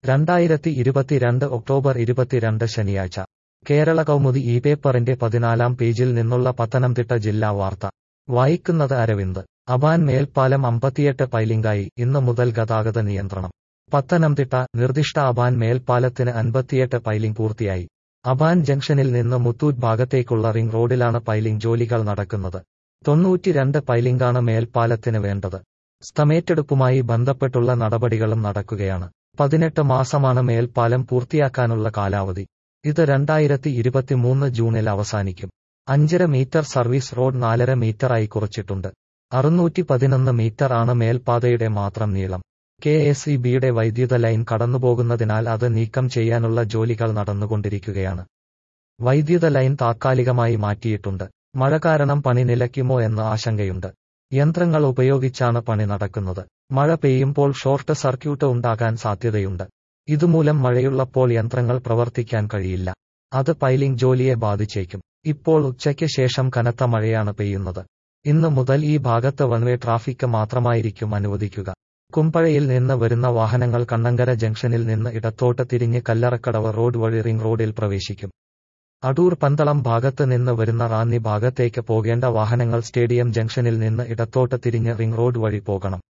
2022 October 22 ശനിയാഴ്ച കേരള കൗമുദി ഈ പേപ്പറിന്റെ 14-ാം പേജിൽ നിന്നുള്ള പത്തനംതിട്ട ജില്ലാ വാർത്ത വായിക്കുന്നത് അരവിന്ദ്. അബാൻ മേൽപ്പാലം 58 പൈലിംഗായി, ഇന്ന് മുതൽ ഗതാഗത നിയന്ത്രണം. പത്തനംതിട്ട നിർദ്ദിഷ്ട അബാൻ മേൽപ്പാലത്തിന് 58 പൈലിംഗ് പൂർത്തിയായി. അബാൻ ജംഗ്ഷനിൽ നിന്ന് മുത്തൂറ്റ് ഭാഗത്തേക്കുള്ള റിംഗ് റോഡിലാണ് പൈലിംഗ് ജോലികൾ നടക്കുന്നത്. 92 പൈലിംഗാണ് മേൽപ്പാലത്തിന് വേണ്ടത്. സ്ഥമേറ്റെടുപ്പുമായി ബന്ധപ്പെട്ടുള്ള നടപടികളും നടക്കുകയാണ്. 18 മാസമാണ് മേൽപ്പാലം പൂർത്തിയാക്കാനുള്ള കാലാവധി. ഇത് 2023 ജൂണിൽ അവസാനിക്കും. 5.5 മീറ്റർ സർവീസ് റോഡ് 4.5 മീറ്ററായി കുറച്ചിട്ടുണ്ട്. 611 മീറ്റർ ആണ് മേൽപ്പാതയുടെ മാത്രം നീളം. കെഎസ്ഇബിയുടെ വൈദ്യുത ലൈൻ കടന്നുപോകുന്നതിനാൽ അത് നീക്കം ചെയ്യാനുള്ള ജോലികൾ നടന്നുകൊണ്ടിരിക്കുകയാണ്. വൈദ്യുത ലൈൻ താത്കാലികമായി മാറ്റിയിട്ടുണ്ട്. മഴ കാരണം പണി നിലയ്ക്കുമോ എന്ന ആശങ്കയുണ്ട്. യന്ത്രങ്ങൾ ഉപയോഗിച്ചാണ് പണി നടക്കുന്നത്. മഴ പെയ്യുമ്പോൾ ഷോർട്ട് സർക്യൂട്ട് ഉണ്ടാകാൻ സാധ്യതയുണ്ട്. ഇതുമൂലം മഴയുള്ളപ്പോൾ യന്ത്രങ്ങൾ പ്രവർത്തിക്കാൻ കഴിയില്ല. അത് പൈലിംഗ് ജോലിയെ ബാധിച്ചേക്കും. ഇപ്പോൾ ഉച്ചയ്ക്ക് ശേഷം കനത്ത മഴയാണ് പെയ്യുന്നത്. ഇന്ന് മുതൽ ഈ ഭാഗത്ത് വൺവേ ട്രാഫിക് മാത്രമായിരിക്കും അനുവദിക്കുക. കുമ്പഴയിൽ നിന്ന് വരുന്ന വാഹനങ്ങൾ കണ്ണങ്കര ജംഗ്ഷനിൽ നിന്ന് ഇടത്തോട്ട് തിരിഞ്ഞ് കല്ലറക്കടവ് റോഡ് വഴി റിംഗ് റോഡിൽ പ്രവേശിക്കും. അടൂർ പന്തളം ഭാഗത്ത് നിന്ന് വരുന്ന റാന്നി ഭാഗത്തേക്ക് പോകേണ്ട വാഹനങ്ങൾ സ്റ്റേഡിയം ജംഗ്ഷനിൽ നിന്ന് ഇടത്തോട്ട് തിരിഞ്ഞ് റിംഗ് റോഡ് വഴി പോകണം.